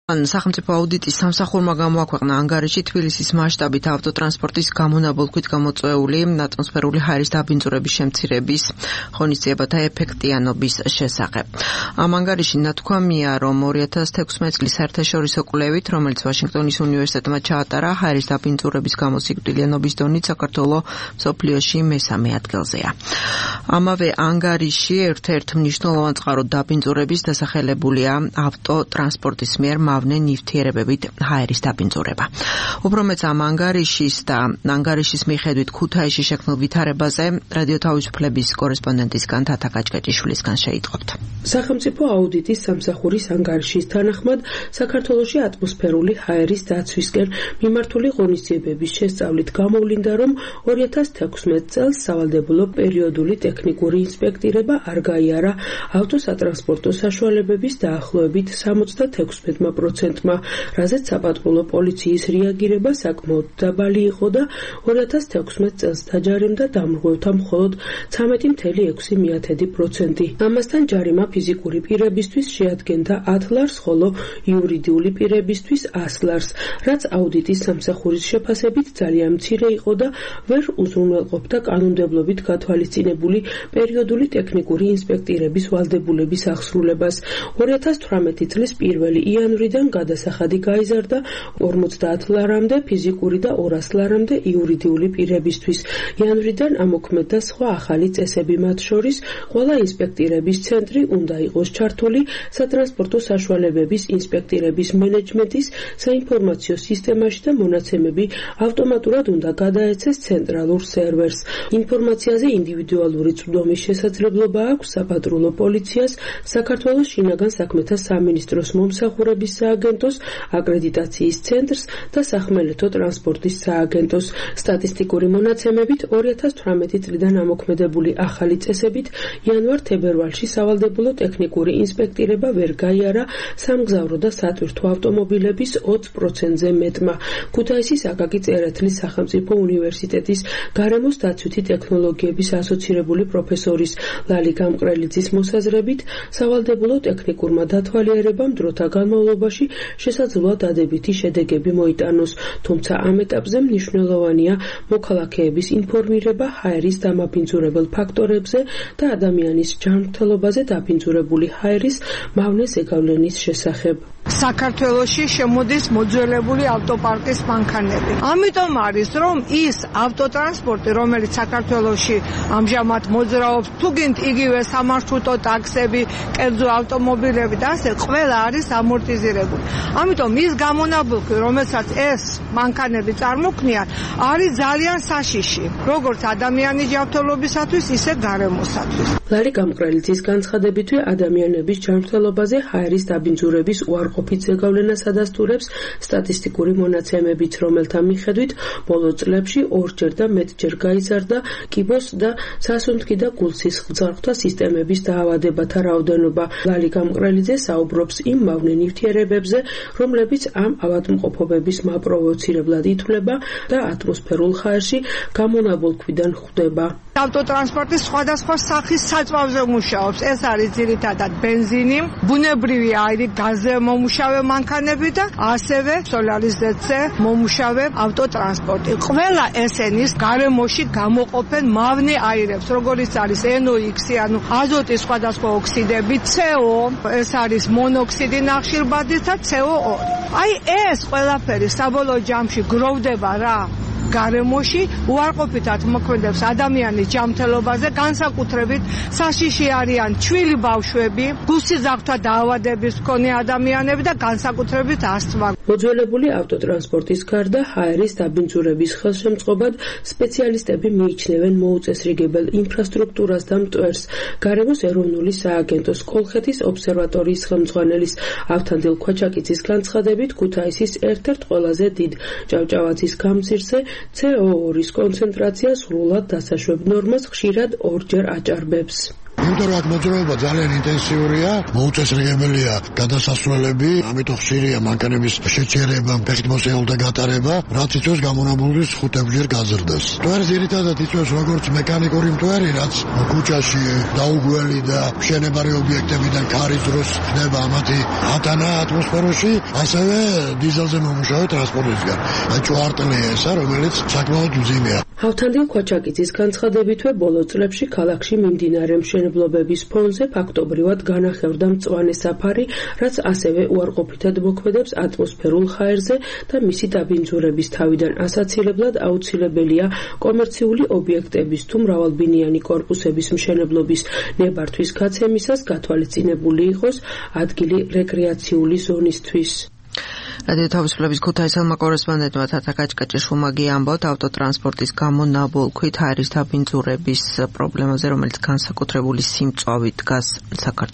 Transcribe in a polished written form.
სახელმწიფო აუდიტის სამსახურმა გამოაქვეყნა ანგარიში თბილისის მასშტაბით ავტოტრანსპორტის გამონაბოლქვით გამოწვეული ატმოსფერული ჰაერის დაბინძურების შემცირების ღონისძიებათა ეფექტიანობის შესახებ. Ამ ანგარიში ნათქვამია, რომ 2016 წლის საერთაშორისო კვლევით, რომელიც ვაშინგტონის უნივერსიტეტმა ჩაატარა, ჰაერის დაბინძურების გამოსიკვდილიანობის დონით საქართველო მსოფლიოში მესამე ადგილზეა. ამავე ანგარიში ერთ-ერთ მნიშვნელოვან წყაროდ დაბინძურების დასახელებულია ავტოტრანსპორტის მიერ მავნე ნივთიერებებით ჰაერის დაბინძურება. უფრო მეც ამ ანგარიშის მიხედვით ქუთაისში შექმნილ ვითარებაზე რადიო თავისუფლების კორესპონდენტისგან თათა გაჭკეჭიშვილისგან შეიტყობთ. სახელმწიფო აუდიტის სამსახურის ანგარიშის თანახმად საქართველოში ატმოსფერული ჰაერის დაცვისკენ მიმართული ღონისძიებების შესწავლით გამოვლინდა, რომ 2016 წელს სავალდებულო პერიოდული ტექნიკური ინსპექტირება არ გაიარა ავტოსატრანსპორტო საშუალებების დაახლოებით 76%-მა, რაზეც საპატრულო პოლიციის რეაგირება საკმაოდ დაბალი იყო და 2016 წელს დაჯარიმდა დამრღვევთა მხოლოდ 13.6%. ამასთან ჯარიმა ფიზიკური პირებისთვის შეადგენდა 10 ლარს, ხოლო იურიდიული პირებისთვის 100 ლარს, რაც აუდიტის სამსახურის შეფასებით ძალიან მცირე იყო და ვერ უზრუნველყოფდა კანონმდებლობით გათვალისწინებული პერიოდული ტექნიკური ინსპექტირების ვალდებულების აღსრულებას. 2018 წლის 1 იანვრიდან გადასახადი გაიზარდა 50 ლარამდე ფიზიკური და 200 ლარამდე იურიდიული პირებისთვის. იანვრიდან ამოქმედდა სხვა ახალი წესები, მათ შორის ყველა ინსპექტირების ცენტრი უნდა იყოს ჩართული სატრანსპორტო საშუალებების ინსპექტირების მენეჯმენტის საინფორმაციო სისტემაში და მონაცემები ავტომატურად უნდა გადაეცეს ცენტრალურ სერვერს. ინფორმაციაზე ინდივიდუალური წვდომის შესაძლებლობა აქვს საპატრულო პოლიციას, საქართველოს შინაგან საქმეთა სამინისტროს მომსახურების სააგენტოს, აკრედიტაციის ცენტრს და სახმელეთო ტრანსპორტის სააგენტოს. სტატისტიკური მონაცემებით 2018 წლიდან ამოქმედებული ახალი წესებით იანვარ-თებერვალში სავალდებულო ტექნიკური ინსპექტირება ვერ გაიარა სამგზავრო და სატვირთო ავტომობილების 20%-ზე მეტმა. ქუთაისის აკაკი წერეთლის სახელმწიფო უნივერსიტეტის გარემოს დაცვითი ტექნოლოგიების ასოცირებული პროფესორის ლალი გამყრელიძის მოსაზრებით, სავალდებულო ტექნიკურმა დათვალიერებამ დროთა განმავლობაში შესაძლოა დადებითი შედეგები მოიტანოს, თუმცა ამ ეტაპზე მნიშვნელოვანია მოქალაქეების ინფორმირება ჰაერის დამაბინძურებელ ფაქტორებზე და ადამიანის ჯანმრთელობაზე დაბინძურებული ჰაერის მავნე ზეგავლენის შესახებ. საქართველოში შემოდის მოძველებული ავტოპარკის მანქანები. ამიტომ არის, რომ ის ავტოტრანსპორტი, რომელიც საქართველოში ამჟამად მოძრაობს, თუ გინდ იგივე სამარშრუტო ტაქსები, კერძო ავტომობილები და ასე ყველა არის ამორტიზირებული. ამიტომ ის გამონაბოლქვი, რომელსაც ეს მანქანები წარმოქმნიან, არის ძალიან საშიში, როგორც ადამიანის ჯანმრთელობისათვის, ისე გარემოსათვის. ლალი გამყრელიძის განცხადებითვე ადამიანების ჯანმრთელობაზე ჰაერის დაბინძურების უარყოფით ზეგავლენას ადასტურებს სტატისტიკური მონაცემებიც, რომელთა მიხედვით ბოლო წლებში 2-ჯერ და მეტჯერ გაიზარდა კიბოს და სასუნთქი და გულსისხლძარღვთა სისტემების დაავადებათა რაოდენობა. ლალი გამყრელიძე საუბრობს იმ მავნე ნივთიერებებზე, რომლებიც ამ ავადმყოფობების მაპროვოცირებლად ითვლება და ატმოსფერულ ჰაერში გამონაბოლქვიდან ხვდება. ავტოტრანსპორტის სხვადასხვა სახის საწვავზე მუშაობს. ეს არის ძირითადად ბენზინი, ბუნებრივი აირი, გაზზე მომუშავე მანქანები და ასევე სოლარის ზედზე მომუშავე ავტოტრანსპორტი. ყველა ესენის გარემოში გამოყოფენ მავნე აირებს, როგორიც არის NOx, ანუ აზოტის სხვადასხვა ოქსიდები, CO, ეს არის მონოქსიდი ნახშირბადის და CO2. აი ეს ყველაფერი საბოლოო ჯამში გროვდება რა გარემოში, უარყოფითად მოქმედებს ადამიანის ჯანმრთელობაზე, განსაკუთრებით საშიში არიან ჩვილი ბავშვები, გულსიზრდათა დაავადების მქონე ადამიანები და განსაკუთრებით ასთმა. მოძველებული ავტოტრანსპორტის გარდა ჰაერის დაბინძურების ხელშემწყობად სპეციალისტები მიიჩნევენ მოუწესრიგებელ ინფრასტრუქტურას და მტვერს. გარემოს ეროვნული სააგენტოს კოლხეთის ობსერვატორიის ხელმძღვანელის ავთანდილ ქვაჩაკიძის განცხადებით, ქუთაისის ერთ-ერთ ყველაზე დიდ ჭავჭავაძის გამზირზე CO2-ის კონცენტრაცია სრულად დასაშვებ ნორმას ხშირად 2-ჯერ აჭარბებს. იმიტომ რომ აქ მოძრაობა ძალიან ინტენსიურია, მოუწესრიგებელია გადასასვლელები, ამიტომ ხშირია მანქანების შეჩერება, ფეხით მოსეულთა გატარება, რაც იწვევს გამონაბულის 5-ჯერ გაზრდას. მტვერი ძირითადად იწვევს როგორც მექანიკური მტვერი, რაც ქუჩაში დაუგველი და მშენებარე ობიექტებიდან ქარის დროს ხდება ამათი ატანა ატმოსფეროში, ასევე დიზელზე მომუშავე ტრანსპორტისგან. ჭვარტლია ესა, რომელიც საკმაოდ მძიმეა. ავთანდილ ქვაჩაკიძის განცხადებითვე ბოლო წლებში ქალაქში მიმდინარე მშენებლობების ფონზე ფაქტობრივად განახევრდა მწვანე საფარი, რაც ასევე უარყოფითად მოქმედებს ატმოსფერულ ჰაერზე და მისი დაბინძურების თავიდან ასაცილებლად აუცილებელია კომერციული ობიექტების თუ მრავალბინიანი კორპუსების მშენებლობის ნებართვის გაცემისას გათვალისწინებული იყოს ადგილი რეკრეაციული ზონისთვის. რადიო თავისუფლების ქუთაისელმა კორესპონდენტმა თათა კაჭკაჭიშვილმა ამბობთ ავტოტრანსპორტის გამო ნაბოლქვით ჰაერის დაბინძურების პრობლემაზე, რომელიც განსაკუთრებული სიმწვავით დგას საქართველოს